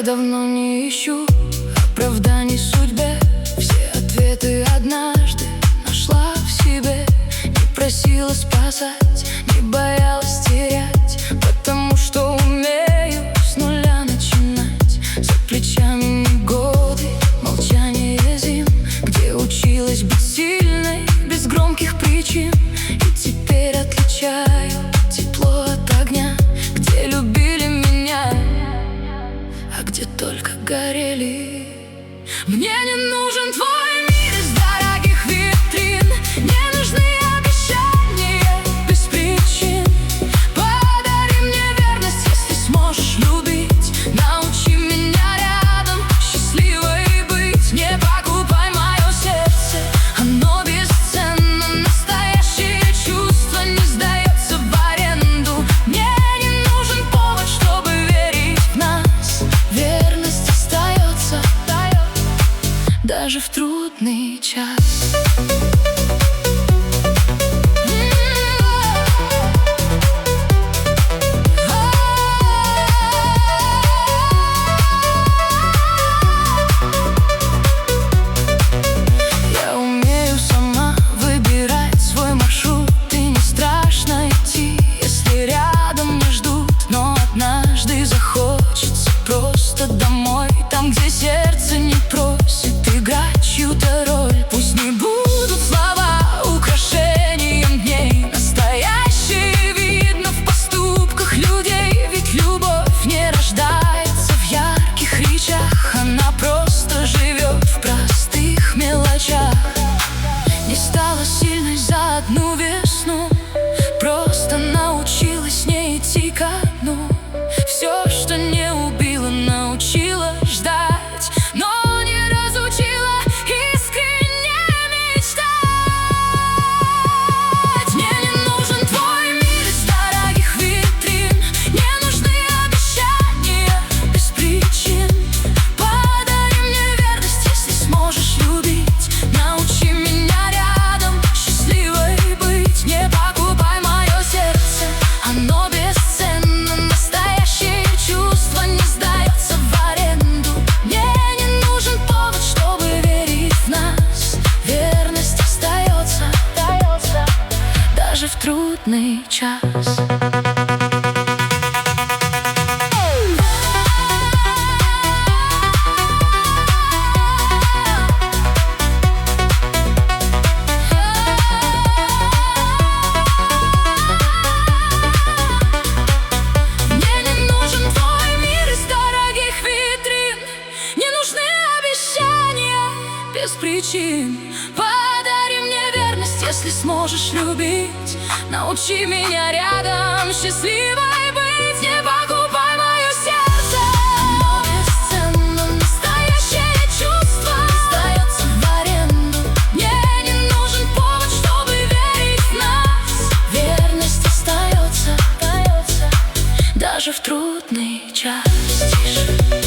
давно не ищу оправданий судьбе. Все ответы однажды нашла в себе. Не просила спасать, не боялась терять, потому что умею с нуля начинать. За плечами не годы, молчание зим, где училась быть сильной без громких причин. И теперь отличаю тепло от огня, где любили меня, а где только горели. Мне не нужен твой мир из дорогих витрин, не нужны обещания без причин. Подари мне верность, если сможешь любить. Научи меня рядом счастливой быть. Не покупай мое сердце, оно бесценно. Настоящее чувство не сдается в аренду. Мне не нужен повод, чтобы верить в нас. Верность остается даже в трудный час. Я умею сама выбирать свой маршрут, и не страшно идти, если рядом не ждут. Но однажды захочется просто домой, там, где сердце не просит играть чью-то роль. Пусть не будут слова украшением дней, настоящее видно в поступках людей. Ведь любовь не рождается в ярких речах, она просто живет в простых мелочах. Не стала сильной за одну весну, просто научилась не идти ко дну. Все, что не убило, научила ждать, но не разучила искренне мечтать. Мне не нужен твой мир из дорогих витрин, не нужны обещания без причин. Подари мне верность, если сможешь любить. Научи меня рядом счастливой быть. Не покупай мое сердце, оно бесценно. Настоящее чувство не сдается в аренду. Мне не нужен повод, чтобы верить в нас. Верность остается даже в трудный час. Мне не нужен твой мир из дорогих витрин, не нужны обещания без причин. Подари мне верность, если сможешь любить. Научи меня рядом счастливой быть. Не покупай мое сердце, оно бесценно. Настоящее чувство сдается в аренду. Мне не нужен повод, чтобы верить в нас. Верность остается даже в трудный час. Тише.